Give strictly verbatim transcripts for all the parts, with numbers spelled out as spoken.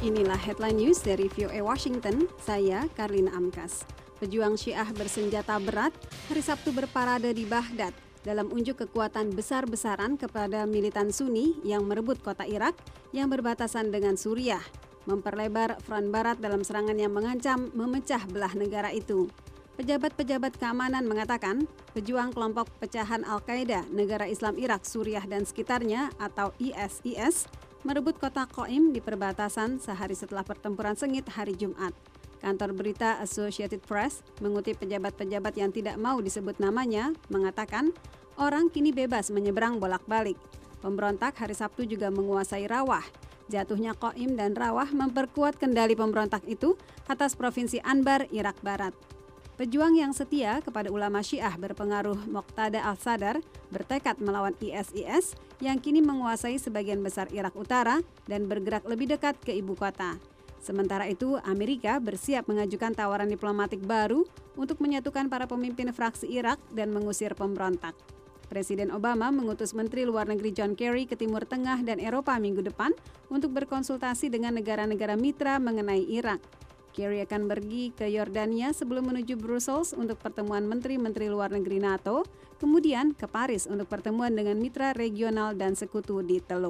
Inilah headline news dari V O A Washington, saya Karlina Amkas. Pejuang Syiah bersenjata berat hari Sabtu berparade di Baghdad dalam unjuk kekuatan besar-besaran kepada militan Sunni yang merebut kota Irak yang berbatasan dengan Suriah, memperlebar front barat dalam serangan yang mengancam memecah belah negara itu. Pejabat-pejabat keamanan mengatakan pejuang kelompok pecahan Al-Qaeda negara Islam Irak, Suriah dan sekitarnya atau I S I S merebut kota Qaim di perbatasan sehari setelah pertempuran sengit hari Jumat. Kantor berita Associated Press mengutip pejabat-pejabat yang tidak mau disebut namanya mengatakan orang kini bebas menyeberang bolak-balik. Pemberontak hari Sabtu juga menguasai Rawah. Jatuhnya Qaim dan Rawah memperkuat kendali pemberontak itu atas provinsi Anbar, Irak Barat. Pejuang yang setia kepada ulama Syiah berpengaruh Moqtada al-Sadar bertekad melawan I S I S yang kini menguasai sebagian besar Irak Utara dan bergerak lebih dekat ke ibu kota. Sementara itu, Amerika bersiap mengajukan tawaran diplomatik baru untuk menyatukan para pemimpin fraksi Irak dan mengusir pemberontak. Presiden Obama mengutus Menteri Luar Negeri John Kerry ke Timur Tengah dan Eropa minggu depan untuk berkonsultasi dengan negara-negara mitra mengenai Irak. Kerry akan pergi ke Yordania sebelum menuju Brussels untuk pertemuan Menteri-Menteri Luar Negeri NATO, kemudian ke Paris untuk pertemuan dengan mitra regional dan sekutu di Teluk.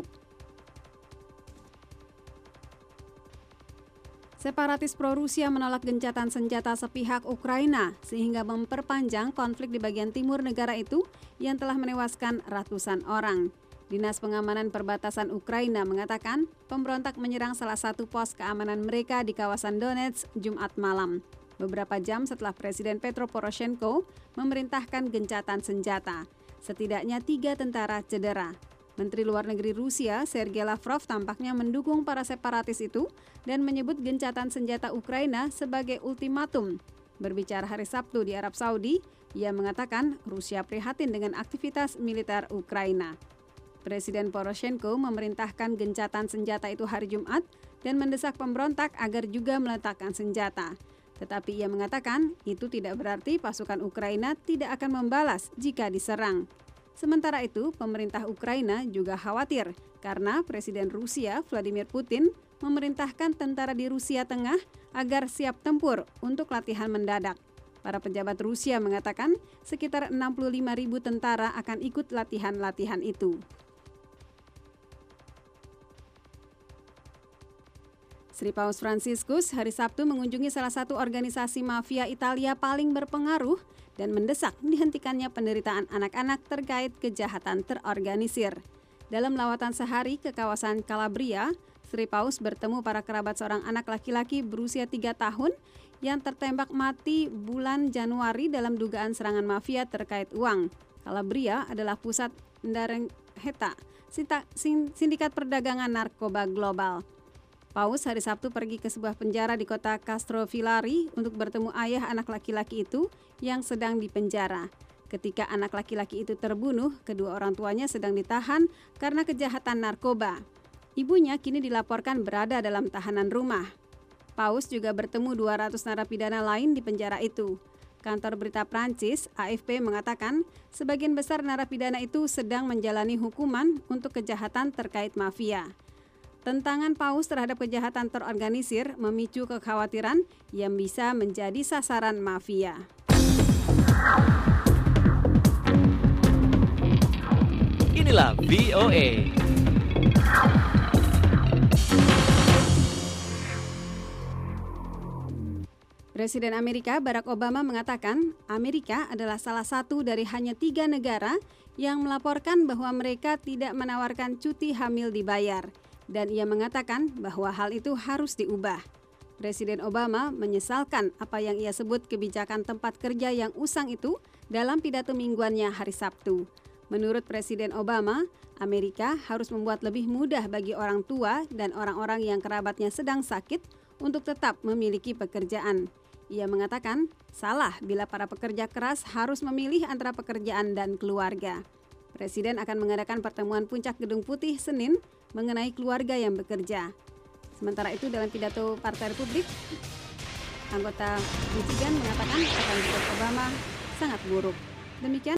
Separatis pro-Rusia menolak gencatan senjata sepihak Ukraina sehingga memperpanjang konflik di bagian timur negara itu yang telah menewaskan ratusan orang. Dinas Pengamanan Perbatasan Ukraina mengatakan pemberontak menyerang salah satu pos keamanan mereka di kawasan Donetsk Jumat malam, beberapa jam setelah Presiden Petro Poroshenko memerintahkan gencatan senjata. Setidaknya tiga tentara cedera. Menteri Luar Negeri Rusia, Sergei Lavrov, tampaknya mendukung para separatis itu dan menyebut gencatan senjata Ukraina sebagai ultimatum. Berbicara hari Sabtu di Arab Saudi, ia mengatakan Rusia prihatin dengan aktivitas militer Ukraina. Presiden Poroshenko memerintahkan gencatan senjata itu hari Jumat dan mendesak pemberontak agar juga meletakkan senjata. Tetapi ia mengatakan itu tidak berarti pasukan Ukraina tidak akan membalas jika diserang. Sementara itu, pemerintah Ukraina juga khawatir karena Presiden Rusia Vladimir Putin memerintahkan tentara di Rusia Tengah agar siap tempur untuk latihan mendadak. Para pejabat Rusia mengatakan sekitar enam puluh lima ribu tentara akan ikut latihan-latihan itu. Sri Paus Fransiskus hari Sabtu mengunjungi salah satu organisasi mafia Italia paling berpengaruh dan mendesak dihentikannya penderitaan anak-anak terkait kejahatan terorganisir. Dalam lawatan sehari ke kawasan Calabria, Sri Paus bertemu para kerabat seorang anak laki-laki berusia tiga tahun yang tertembak mati bulan Januari dalam dugaan serangan mafia terkait uang. Calabria adalah pusat Ndrangheta, sindikat perdagangan narkoba global. Paus hari Sabtu pergi ke sebuah penjara di kota Castrovillari untuk bertemu ayah anak laki-laki itu yang sedang dipenjara. Ketika anak laki-laki itu terbunuh, kedua orang tuanya sedang ditahan karena kejahatan narkoba. Ibunya kini dilaporkan berada dalam tahanan rumah. Paus juga bertemu dua ratus narapidana lain di penjara itu. Kantor berita Prancis, A F P, mengatakan sebagian besar narapidana itu sedang menjalani hukuman untuk kejahatan terkait mafia. Tentangan Paus terhadap kejahatan terorganisir memicu kekhawatiran yang bisa menjadi sasaran mafia. Inilah V O A. Presiden Amerika Barack Obama mengatakan Amerika adalah salah satu dari hanya tiga negara yang melaporkan bahwa mereka tidak menawarkan cuti hamil dibayar. Dan ia mengatakan bahwa hal itu harus diubah. Presiden Obama menyesalkan apa yang ia sebut kebijakan tempat kerja yang usang itu dalam pidato mingguannya hari Sabtu. Menurut Presiden Obama, Amerika harus membuat lebih mudah bagi orang tua dan orang-orang yang kerabatnya sedang sakit untuk tetap memiliki pekerjaan. Ia mengatakan, salah bila para pekerja keras harus memilih antara pekerjaan dan keluarga. Presiden akan mengadakan pertemuan puncak Gedung Putih Senin mengenai keluarga yang bekerja. Sementara itu dalam pidato Partai Republik, anggota Michigan mengatakan akan Obama sangat buruk. Demikian